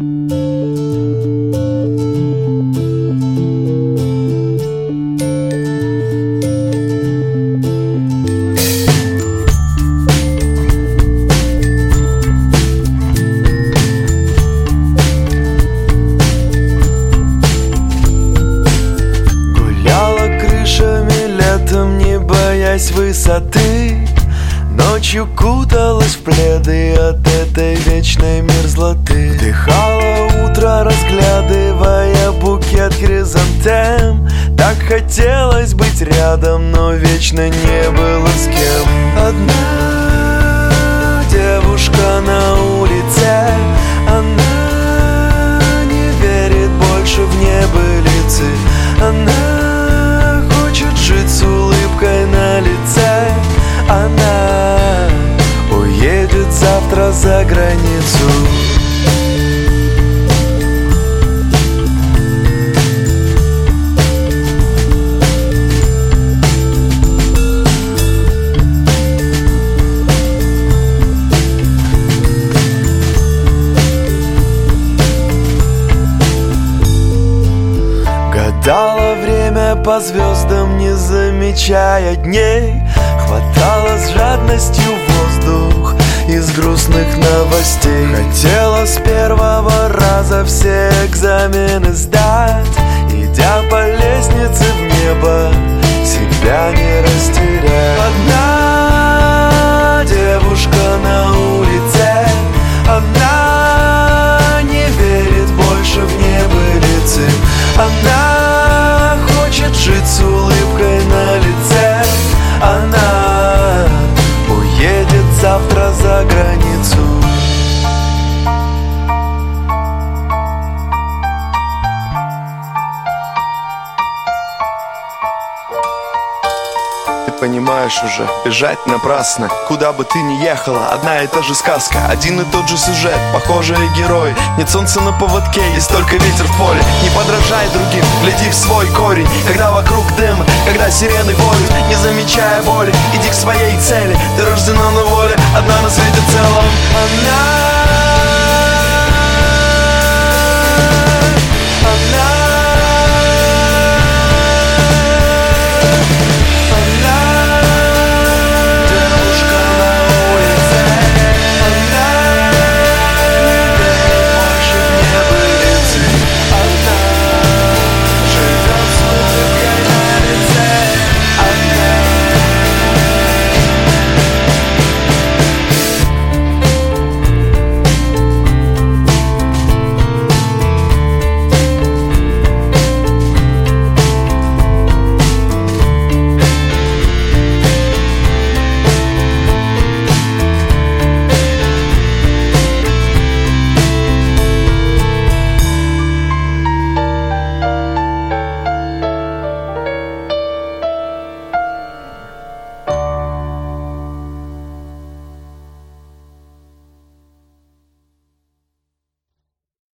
Высоты, ночью куталась в пледы от этой вечной мерзлоты. Вдыхала утро, разглядывая букет хризантем. Так хотелось быть рядом, но вечно не было с кем. Одна девушка на улице, она не верит больше в небылицы. Она хочет жить с улыбкой на лице. Она уедет завтра за границу. Гадала время по звездам, не замечая дней. Хватала с жадностью воздух из грустных новостей. Хотела с первого раза все экзамены сдать, идя по лестнице в небо, себя не растерять. Одна девушка на улице, она не верит больше в небылицы. Она хочет жить с улыбкой на лице. Она уедет завтра за границу. Понимаешь уже, бежать напрасно. Куда бы ты ни ехала, одна и та же сказка, один и тот же сюжет, похожие герои. Нет солнца на поводке, есть только ветер в поле. Не подражай другим, гляди в свой корень. Когда вокруг дым, когда сирены воют, не замечая боли, иди к своей цели. Ты рождена на воле, одна на свете целом. Она